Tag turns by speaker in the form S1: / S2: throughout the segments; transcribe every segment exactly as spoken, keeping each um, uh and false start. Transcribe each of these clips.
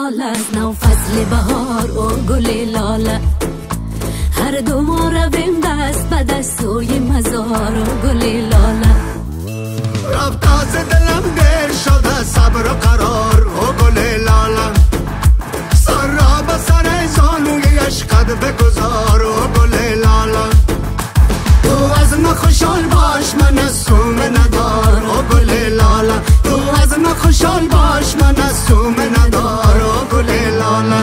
S1: سال است نو فصل بهار و گل لاله، هر دو ما رویم دست به دست سوی مزار و گل لاله.
S2: رفت از دلم دیر شده صبر و قرار و گل لاله، سر را به سر زانوی عشقت بگذار و گل لاله. تو از من خوشحال باش من از سوم ندار و گل لاله، تو از من خوشحال باش من از سوم ندار و گل لاله.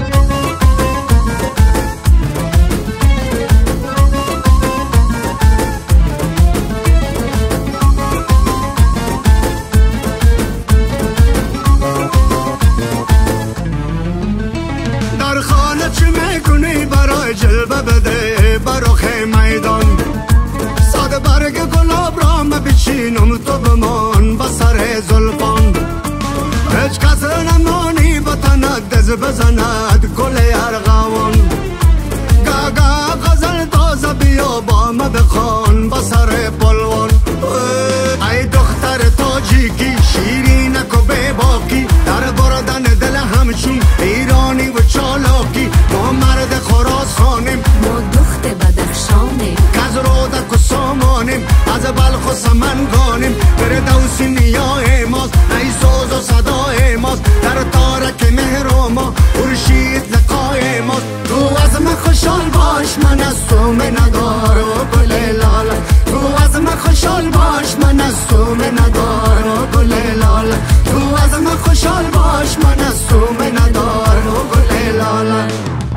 S2: در خانه چه میکنی برای جلوه بده برخ میدان، ساده برگ گلاب را مبچینم تو بمان به سر زلفان. هیچ کس نمانی به تنت دز بزند گل ارغوان، گاگا غزل تازه بیا با ما بخوان به سر پلوان. ای دختر تاجیکی شیرینک و بیباکی، در بردن دل همچون ایرانی و چالاکی. ما مرد خراسانیم
S1: ما دخت بدخشانیم،
S2: کز رودک و سامانیم از بلخ و سمنگانیم. بر دوسی نیای ماست ای سوز و صدای ماست، در تارک مهر ما خورشید لقای ماست. تو از من خوشحال باش من از سوم ندار و گل لاله، تو از من خوشحال باش من از سوم ندار و گل لاله، تو از من خوشحال باش من از سوم ندار و گل لاله.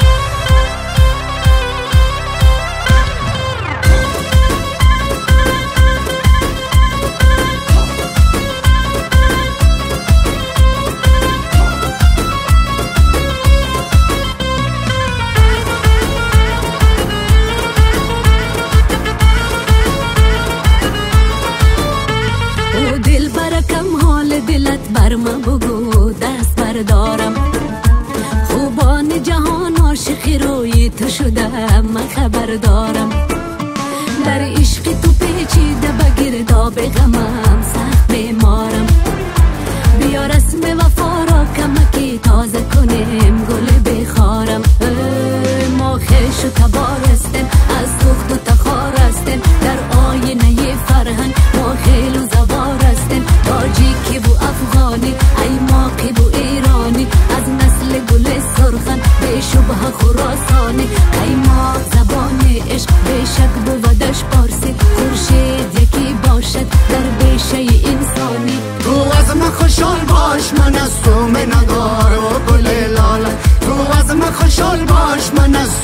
S1: دلت بر من بگو دست بردارم، خوبان جهان عاشق روی تو شده من خبر دارم. در عشق تو پیچیده به گرداب غمم سخت بیمارم، بیا رسم وفا را کمکی تازه کنیم گل بخارم. ما خیش و تبار هستیم از دخت و تخار هستیم، در آینه فرهنگ ما خیل و زوار هستیم. تاجیکی و افغانی ای ماقی و ایرانی، از نسل گل سرخن به شبه خراسانی. قیماق زبان عشق بشک بودش پارسی، خورشید یکی باشد در بیشه انسانی.
S2: تو از من خوشحال باش من از سوم ندار و گل لاله، تو از من خوشحال باش من از